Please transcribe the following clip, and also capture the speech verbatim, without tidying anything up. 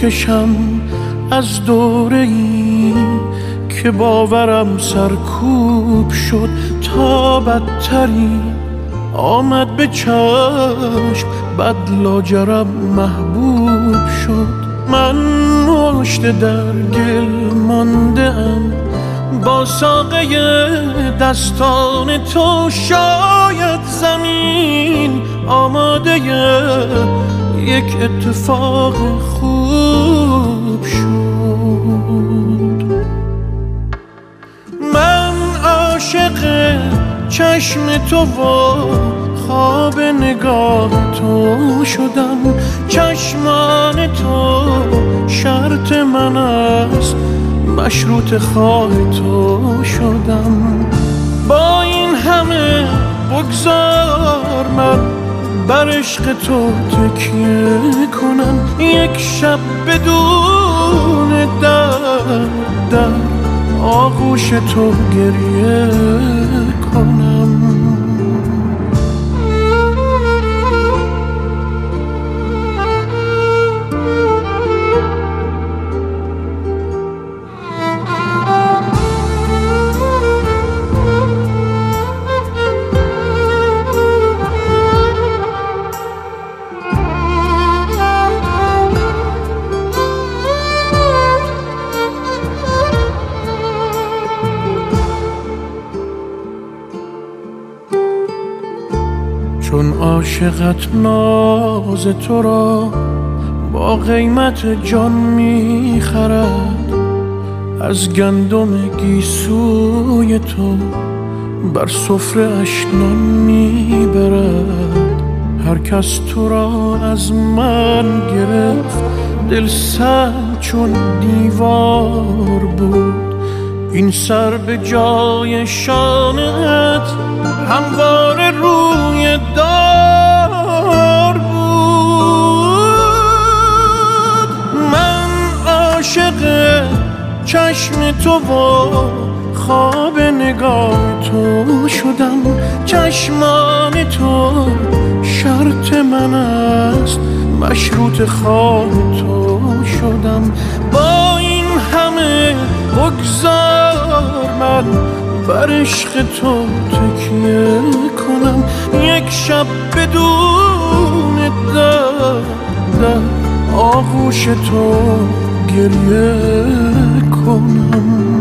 میکشم از دوره ای که باورم سرکوب شد تا بدتری آمد به چشم، بد لاجرم محبوب شد. من مشت در گل مانده‌ام با ساقه دستان تو، شاید زمین آماده یک اتفاق خوب شد. من عاشق چشم تو و خواب نگاه تو شدم، چشمان تو شرط من است، مشروط خواه تو شدم. با این همه بگذار من بر عشق تو تکیه کنم، یک شب بدون در در آغوش تو گریه کنم. چون عاشقت ناز تو را با قیمت جان میخرد، از گندم گیسوی تو بر سفره اش نان میبرد. هر کس تو را از من گرفت، دل سنگ چون دیوار بود. این سر به جای شانت همواره روی دار بود. من عاشق چشم تو و خواب نگاه تو شدم، چشمان تو شرط من است، مشروط خواه تو شدم. با این همه بگذار من بر عشق تو تکیه کنم، یک شب بدون در در آغوش تو گریه کنم.